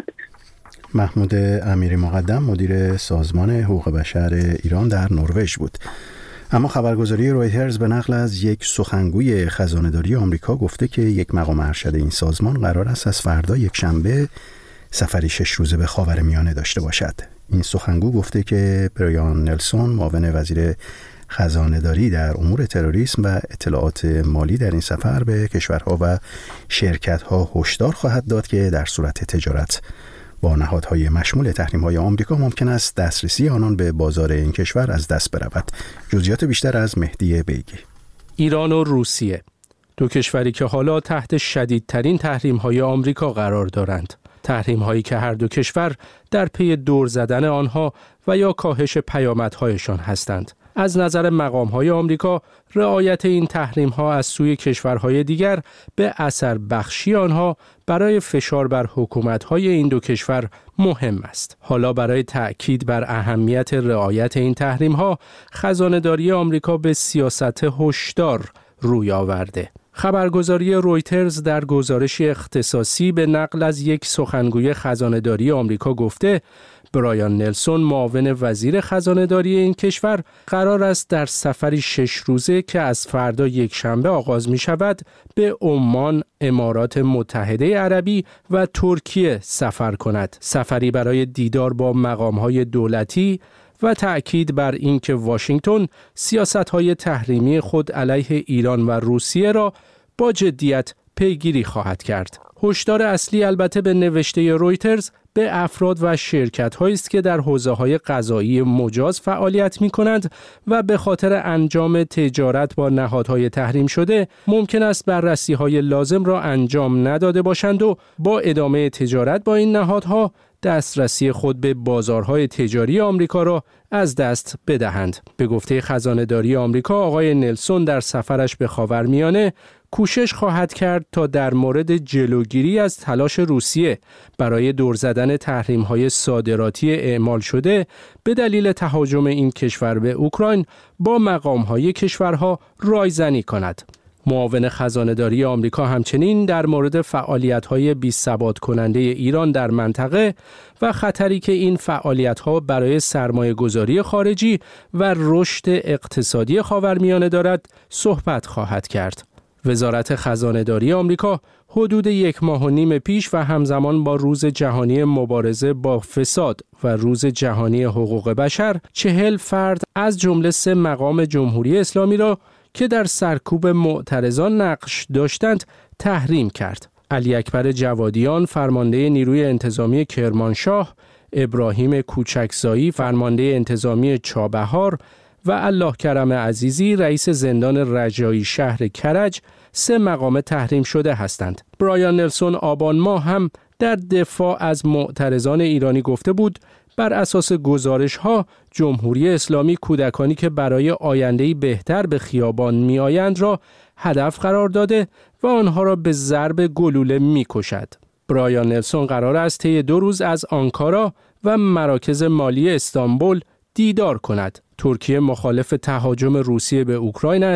محمود امیری مقدم مدیر سازمان حقوق بشر ایران در نروژ بود. اما خبرگزاری رویترز به نقل از یک سخنگوی خزانه‌داری آمریکا گفته که یک مقام ارشد این سازمان قرار است از فردا یکشنبه سفری 6 روزه به خاورمیانه داشته باشد. این سخنگو گفته که برایان نلسون معاون وزیر خزانه‌داری در امور تروریسم و اطلاعات مالی در این سفر به کشورها و شرکت‌ها هشدار خواهد داد که در صورت تجارت با نهادهای مشمول تحریم‌های آمریکا ممکن است دسترسی آنان به بازار این کشور از دست برود. جزئیات بیشتر از مهدی بیگی. ایران و روسیه، دو کشوری که حالا تحت شدیدترین تحریم‌های آمریکا قرار دارند. تحریم‌هایی که هر دو کشور در پی دور زدن آنها و یا کاهش پیامدهایشان هستند. از نظر مقام‌های آمریکا، رعایت این تحریم‌ها از سوی کشورهای دیگر به اثر بخشی آنها برای فشار بر حکومت‌های این دو کشور مهم است. حالا برای تأکید بر اهمیت رعایت این تحریم‌ها، خزانه‌داری آمریکا به سیاست هشدار روی آورده. خبرگزاری رویترز در گزارشی اختصاصی به نقل از یک سخنگوی خزانه‌داری آمریکا گفته برایان نلسون معاون وزیر خزانه‌داری این کشور قرار است در سفری 6 روزه که از فردا یکشنبه آغاز می شود به عمان، امارات متحده عربی و ترکیه سفر کند. سفری برای دیدار با مقام‌های دولتی و تأکید بر اینکه واشنگتن سیاست‌های تحریمی خود علیه ایران و روسیه را با جدیت پیگیری خواهد کرد. هشدار اصلی البته به نوشته رویترز به افراد و شرکت‌هایی است که در حوزه‌های قضایی مجاز فعالیت می‌کنند و به خاطر انجام تجارت با نهادهای تحریم شده ممکن است بررسی‌های لازم را انجام نداده باشند و با ادامه تجارت با این نهادها دسترسی خود به بازارهای تجاری آمریکا را از دست بدهند. به گفته خزانه‌داری آمریکا، آقای نلسون در سفرش به خاورمیانه کوشش خواهد کرد تا در مورد جلوگیری از تلاش روسیه برای دور زدن تحریم‌های صادراتی اعمال شده به دلیل تهاجم این کشور به اوکراین با مقام‌های کشورها رایزنی کند. معاون خزانه‌داری آمریکا همچنین در مورد فعالیت‌های بی‌ثبات کننده ایران در منطقه و خطری که این فعالیت‌ها برای سرمایه‌گذاری خارجی و رشد اقتصادی خاورمیانه دارد صحبت خواهد کرد. وزارت خزانه‌داری آمریکا حدود 1.5 ماه پیش و همزمان با روز جهانی مبارزه با فساد و روز جهانی حقوق بشر 40 فرد از جمله 3 مقام جمهوری اسلامی را که در سرکوب معترضان نقش داشتند تحریم کرد. علی اکبر جوادیان فرمانده نیروی انتظامی کرمانشاه، ابراهیم کوچکزایی فرمانده انتظامی چابهار و الله کرم عزیزی رئیس زندان رجایی شهر کرج 3 مقام تحریم شده هستند. برایان نلسون آبان ماه هم در دفاع از معترضان ایرانی گفته بود بر اساس گزارش‌ها جمهوری اسلامی کودکانی که برای آینده‌ای بهتر به خیابان می‌آیند را هدف قرار داده و آنها را به ضرب گلوله می‌کشد. برایان نلسون قرار است طی 2 روز از آنکارا و مراکز مالی استانبول دیدار کند. ترکیه مخالف تهاجم روسیه به اوکراین است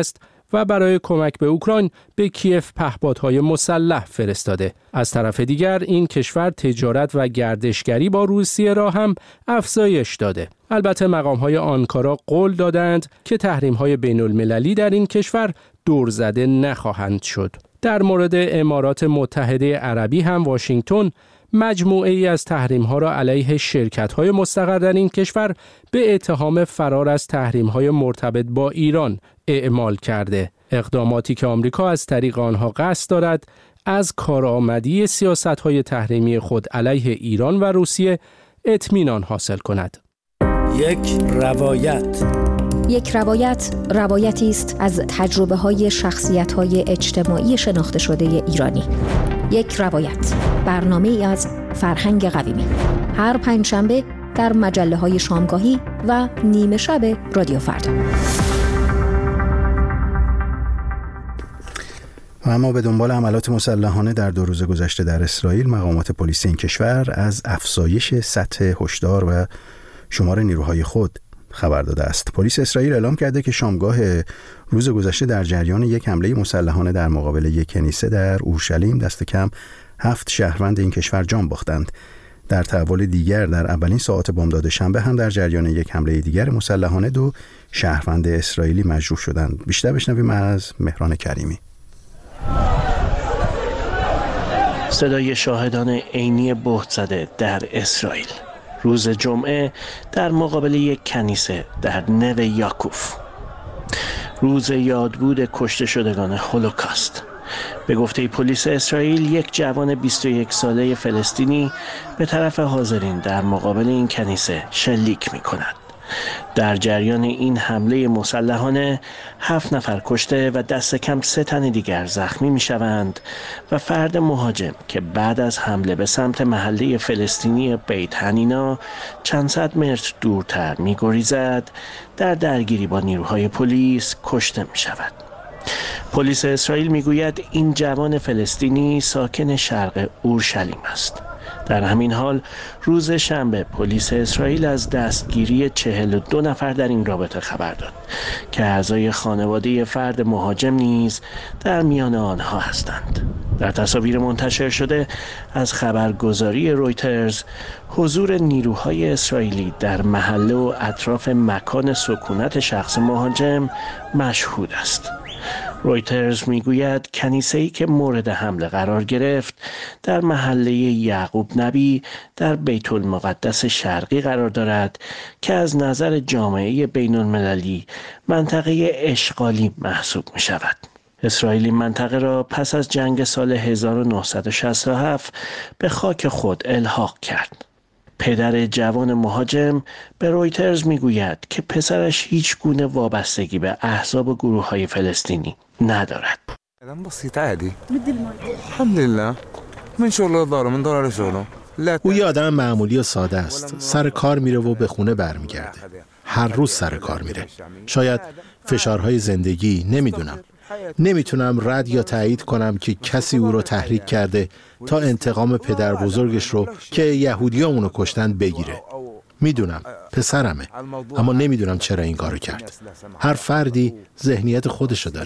و برای کمک به اوکراین به کیف پهپادهای مسلح فرستاده. از طرف دیگر این کشور تجارت و گردشگری با روسیه را هم افزایش داده. البته مقام‌های آنکارا قول دادند که تحریم‌های بین‌المللی در این کشور دور زده نخواهند شد. در مورد امارات متحده عربی هم واشنگتن مجموعه ای از تحریم‌ها را علیه شرکت‌های مستقر در این کشور به اتهام فرار از تحریم‌های مرتبط با ایران اعمال کرده. اقداماتی که آمریکا از طریق آنها قصد دارد از کارآمدی سیاست‌های تحریمی خود علیه ایران و روسیه اطمینان حاصل کند. یک روایت روایتی است از تجربه‌های شخصیت‌های اجتماعی شناخته شده ایرانی. یک روایت، برنامه‌ای از فرهنگ قویمی. هر پنجشنبه در مجله‌های شامگاهی و نیمه شب رادیو فردا. و اما به دنبال حملات مسلحانه در 2 روز گذشته در اسرائیل، مقامات پلیسی این کشور از افزایش سطح هشدار و شمار نیروهای خود خبر داده است. پلیس اسرائیل اعلام کرده که شامگاه روز گذشته در جریان یک حمله مسلحانه در مقابل یک کنیسه در اورشلیم دست کم 7 شهروند این کشور جان باختند. در تحول دیگر در اولین ساعات بامداد شنبه هم در جریان یک حمله دیگر مسلحانه 2 شهروند اسرائیلی مجروح شدند. بیشتر بشنویم از مهران کریمی. صدای شاهدان عینی بهت زده در اسرائیل روز جمعه در مقابل یک کنیسه در نو یاکوف، روز یادبود کشته شدگان هولوکاست. به گفته پلیس اسرائیل، یک جوان 21 ساله فلسطینی به طرف حاضرین در مقابل این کنیسه شلیک می کند. در جریان این حمله مسلحانه 7 نفر کشته و دست کم 3 تن دیگر زخمی می شوند و فرد مهاجم که بعد از حمله به سمت محله فلسطینی بیت حنینا چند صد متر دورتر می گریزد در درگیری با نیروهای پلیس کشته می شود. پلیس اسرائیل می گوید این جوان فلسطینی ساکن شرق اورشلیم است. در همین حال روز شنبه پلیس اسرائیل از دستگیری 42 نفر در این رابطه خبر داد که اعضای خانواده فرد مهاجم نیز در میان آنها هستند. در تصاویر منتشر شده از خبرگزاری رویترز، حضور نیروهای اسرائیلی در محله و اطراف مکان سکونت شخص مهاجم مشهود است. رویترز میگوید کنیسه‌ای که مورد حمله قرار گرفت در محله یعقوب نبی در بیت المقدس شرقی قرار دارد که از نظر جامعه بین المللی منطقه اشغالی محسوب می شود. اسرائیل این منطقه را پس از جنگ سال 1967 به خاک خود الحاق کرد. پدر جوان مهاجم به رویترز میگوید که پسرش هیچ گونه وابستگی به احزاب و گروه‌های فلسطینی ندارد. او یه آدم معمولی و ساده است. سر کار میره و به خونه برمیگرده. هر روز سر کار میره. شاید فشارهای زندگی، نمیتونم رد یا تایید کنم که کسی او رو تحریک کرده تا انتقام پدر بزرگش رو که یهودی‌ها اونو کشتن بگیره. میدونم پسرمه، اما نمیدونم چرا این کارو کرد. هر فردی ذهنیت خودشو داره.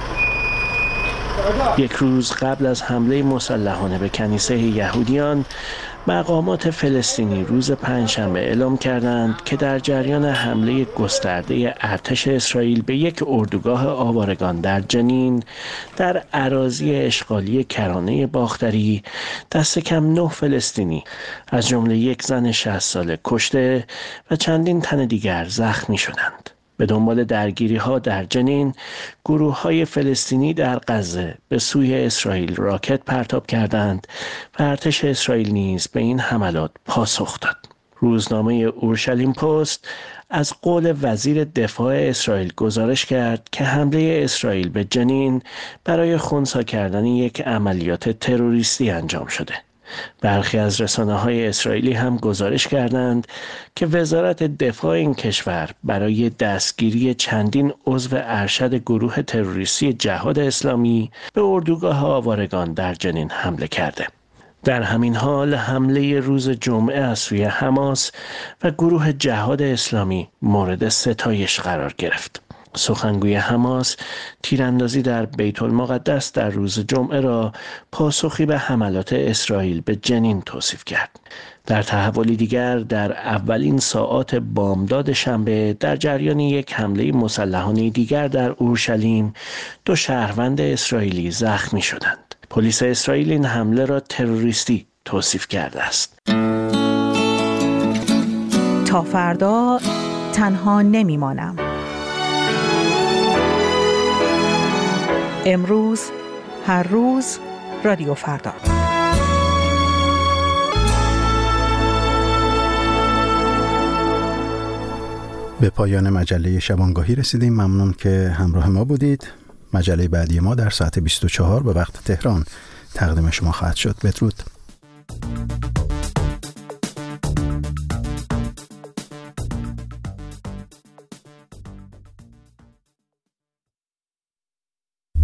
یک روز قبل از حمله مسلحانه به کنیسه یهودیان، مقامات فلسطینی روز پنجشنبه اعلام کردند که در جریان حمله گسترده ارتش اسرائیل به یک اردوگاه آوارگان در جنین در اراضی اشغالی کرانه باختری دست کم 9 فلسطینی از جمله یک زن 60 ساله کشته و چندین تن دیگر زخمی شدند. به دنبال درگیری‌ها در جنین، گروه‌های فلسطینی در غزه به سوی اسرائیل راکت پرتاب کردند و ارتش اسرائیل نیز به این حملات پاسخ داد. روزنامه اورشلیم پست از قول وزیر دفاع اسرائیل گزارش کرد که حمله اسرائیل به جنین برای خنثی کردن یک عملیات تروریستی انجام شده. برخی از رسانه‌های اسرائیلی هم گزارش کردند که وزارت دفاع این کشور برای دستگیری چندین عضو ارشد گروه تروریستی جهاد اسلامی به اردوگاه آوارگان در جنین حمله کرده. در همین حال حمله روز جمعه از سوی حماس و گروه جهاد اسلامی مورد ستایش قرار گرفت. سخنگوی حماس تیراندازی در بیت المقدس در روز جمعه را پاسخی به حملات اسرائیل به جنین توصیف کرد. در تحولی دیگر در اولین ساعات بامداد شنبه در جریان یک حمله مسلحانه دیگر در اورشلیم 2 شهروند اسرائیلی زخمی شدند. پلیس اسرائیل این حمله را تروریستی توصیف کرده است. تا فردا تنها نمیمانم. امروز، هر روز، رادیو فردا. به پایان مجله شبانگاهی رسیدیم. ممنون که همراه ما بودید. مجله بعدی ما در ساعت 24 به وقت تهران تقدیم شما خواهد شد. بدرود.